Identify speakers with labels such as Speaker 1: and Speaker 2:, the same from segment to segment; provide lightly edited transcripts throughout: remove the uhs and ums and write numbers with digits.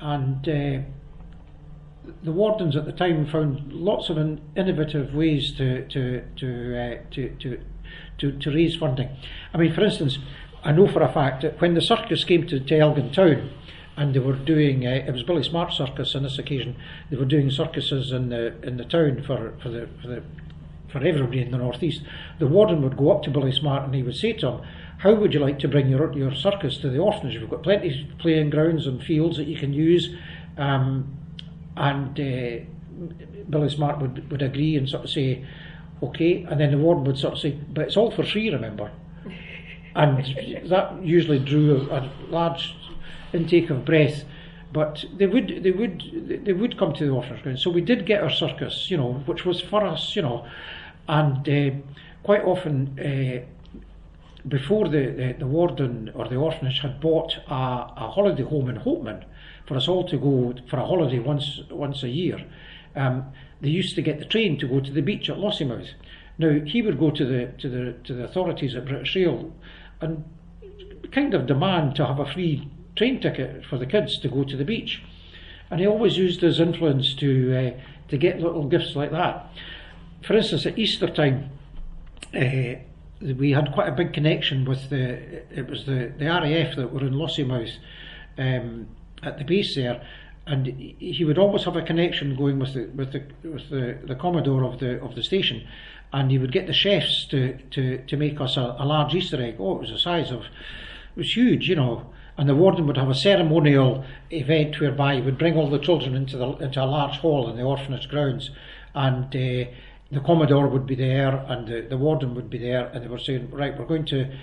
Speaker 1: and the wardens at the time found lots of innovative ways to raise funding. I mean, for instance, I know for a fact that when the circus came to Elgin Town, and they were doing it was Billy Smart Circus on this occasion. They were doing circuses in the town for everybody in the northeast. The warden would go up to Billy Smart and he would say to him, "How would you like to bring your circus to the orphanage? We've got plenty of playing grounds and fields that you can use." Billy Smart would agree and sort of say, "Okay," and then the warden would sort of say, "But it's all for free, remember." And that usually drew a large intake of breath, but they would come to the orphanage ground. So we did get our circus, which was for us, and quite often before the warden or the orphanage had bought a holiday home in Hopeman for us all to go for a holiday once a year, they used to get the train to go to the beach at Lossiemouth. Now he would go to the authorities at British Rail and kind of demand to have a free train ticket for the kids to go to the beach, and he always used his influence to get little gifts like that. For instance, at Easter time, we had quite a big connection with the RAF that were in Lossiemouth at the base there, and he would always have a connection going with the Commodore of the station, and he would get the chefs to make us a large Easter egg. Oh, it was the size of, it was huge, And the warden would have a ceremonial event whereby he would bring all the children into a large hall in the orphanage grounds, and the Commodore would be there, and the warden would be there, and they were saying, "Right, we're going to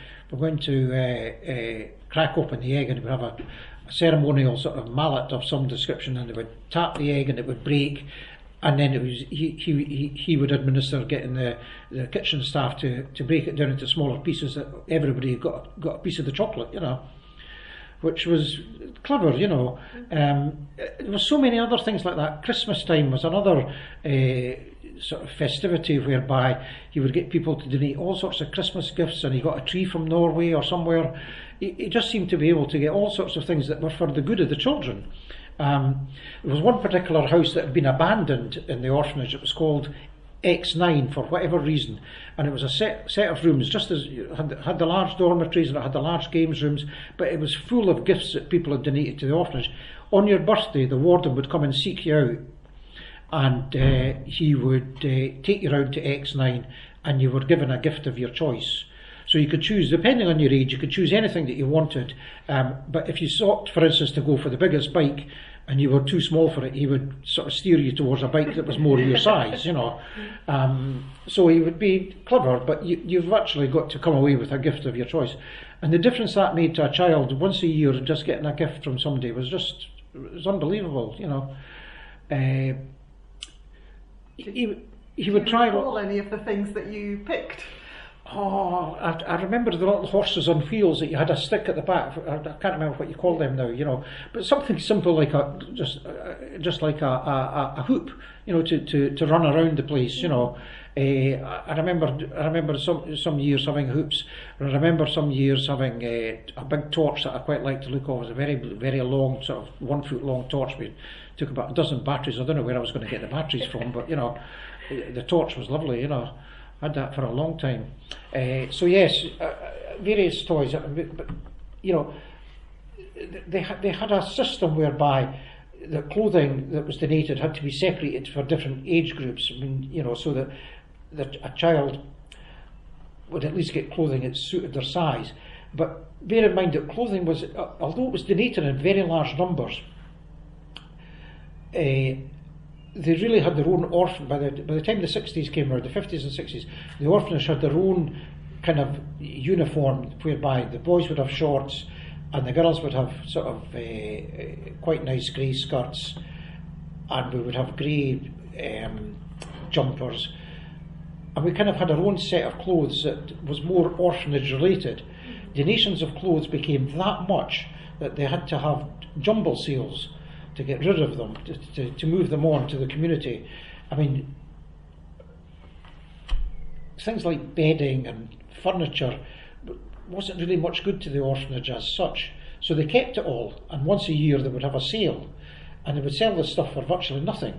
Speaker 1: crack open the egg," and we would have a ceremonial sort of mallet of some description, and they would tap the egg and it would break, and then it was he would administer getting the kitchen staff to break it down into smaller pieces that everybody got a piece of the chocolate, which was clever, There were so many other things like that. Christmas time was another sort of festivity whereby he would get people to donate all sorts of Christmas gifts, and he got a tree from Norway or somewhere. He just seemed to be able to get all sorts of things that were for the good of the children. There was one particular house that had been abandoned in the orphanage. It was called X9 for whatever reason, and it was a set of rooms, just as it had the large dormitories and it had the large games rooms, but it was full of gifts that people had donated to the orphanage. On your birthday, the warden would come and seek you out, and he would take you round to X9, and you were given a gift of your choice. So you could choose, depending on your age, you could choose anything that you wanted, but if you sought, for instance, to go for the biggest bike and you were too small for it, he would sort of steer you towards a bike that was more your size, So he would be clever, but you've actually got to come away with a gift of your choice. And the difference that made to a child once a year, just getting a gift from somebody, was unbelievable, He would try
Speaker 2: all any of the things that you picked.
Speaker 1: Oh, I remember the little horses on wheels that you had a stick at the back. I can't remember what you call them now, but something simple like just like a hoop, to run around the place, I remember some years having hoops. I remember some years having a big torch that I quite liked to look at. It was a very, very long, sort of 1 foot long torch. We took about a dozen batteries. I don't know where I was going to get the batteries from, but the torch was lovely, Had that for a long time. So yes, various toys. But they had a system whereby the clothing that was donated had to be separated for different age groups. I mean, so that a child would at least get clothing that suited their size. But bear in mind that clothing was, although it was donated in very large numbers, they really had their own orphan. By the time the 60s came, or the 50s and 60s, the orphanage had their own kind of uniform, whereby the boys would have shorts and the girls would have sort of quite nice grey skirts, and we would have grey jumpers, and we kind of had our own set of clothes that was more orphanage related. Donations of clothes became that much that they had to have jumble sales to get rid of them, to move them on to the community. I mean, things like bedding and furniture wasn't really much good to the orphanage as such, so they kept it all, and once a year they would have a sale. and they would sell this stuff for virtually nothing.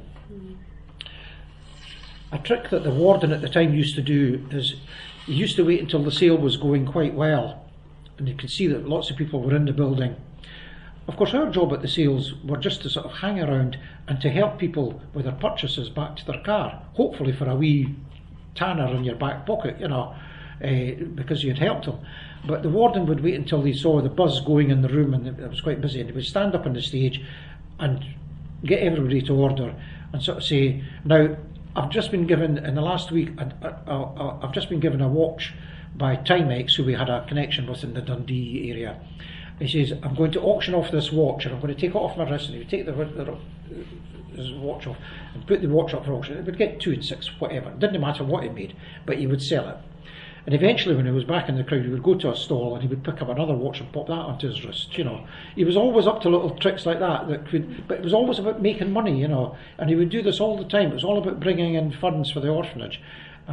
Speaker 1: A trick that the warden at the time used to do is he used to wait until the sale was going quite well, and you could see that lots of people were in the building. Of course, our job at the sales were just to sort of hang around and to help people with their purchases back to their car, hopefully for a wee tanner in your back pocket, because you'd helped them. But the warden would wait until he saw the buzz going in the room, and it was quite busy, and he would stand up on the stage and get everybody to order and sort of say, now, I've just been given, in the last week, I've just been given a watch by Timex, who we had a connection with in the Dundee area. He says, I'm going to auction off this watch, and I'm going to take it off my wrist, and he would take his watch off and put the watch up for auction. It would get 2 and 6, whatever. It didn't matter what he made, but he would sell it. And eventually, when he was back in the crowd, he would go to a stall and he would pick up another watch and pop that onto his wrist. He was always up to little tricks like that. But it was always about making money. And he would do this all the time. It was all about bringing in funds for the orphanage.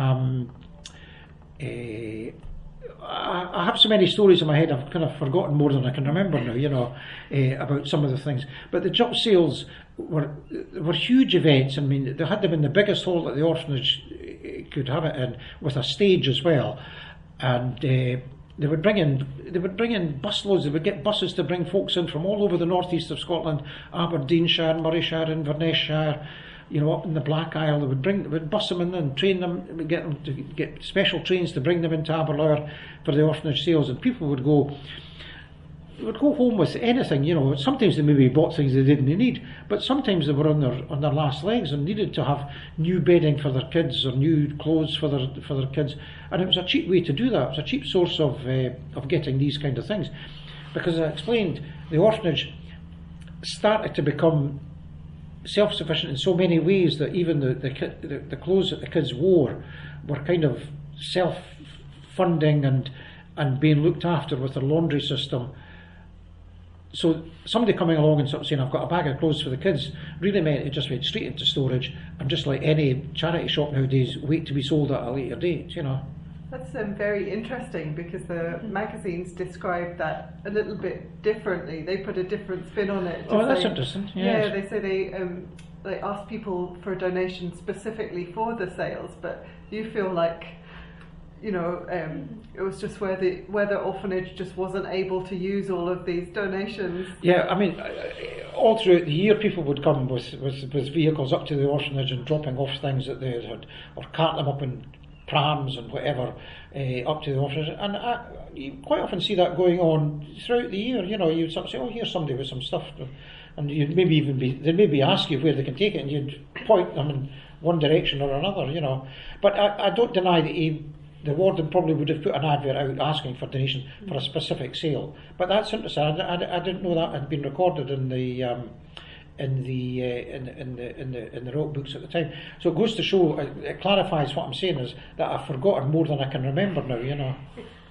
Speaker 1: I have so many stories in my head. I've kind of forgotten more than I can remember now. About some of the things. But the job sales were huge events. I mean, they had them in the biggest hall that the orphanage could have it in, with a stage as well, and they would bring in busloads. They would get buses to bring folks in from all over the northeast of Scotland, Aberdeenshire, Morayshire, Inverness-shire, up in the Black Isle. They would bus them in and train them, get them to get special trains to bring them into Aberlour for the orphanage sales, and people would go home with anything. Sometimes they maybe bought things they didn't need, but sometimes they were on their last legs and needed to have new bedding for their kids or new clothes for their kids, and it was a cheap way to do that. It was a cheap source of getting these kind of things, because, as I explained, the orphanage started to become self-sufficient in so many ways that even the clothes that the kids wore were kind of self-funding and being looked after with their laundry system. So somebody coming along and sort of saying, I've got a bag of clothes for the kids, really meant it just went straight into storage, and just like any charity shop nowadays, wait to be sold at a later date.
Speaker 2: That's very interesting, because the magazines describe that a little bit differently. They put a different spin on it.
Speaker 1: Oh, that's interesting. Yes.
Speaker 2: Yeah, they say they ask people for a donation specifically for the sales, but you feel like it was just where the orphanage just wasn't able to use all of these donations.
Speaker 1: Yeah, I mean, all throughout the year, people would come with vehicles up to the orphanage and dropping off things that they had, or cart them up in prams and whatever up to the orphanage. And you quite often see that going on throughout the year. You'd sort of say, oh, here's somebody with some stuff, and you'd they'd maybe ask you where they can take it, and you'd point them in one direction or another. But I don't deny that the warden probably would have put an advert out asking for donations for a specific sale, but that's interesting. I didn't know that had been recorded in the notebooks at the time. So it goes to show, it clarifies what I'm saying is that I've forgotten more than I can remember now.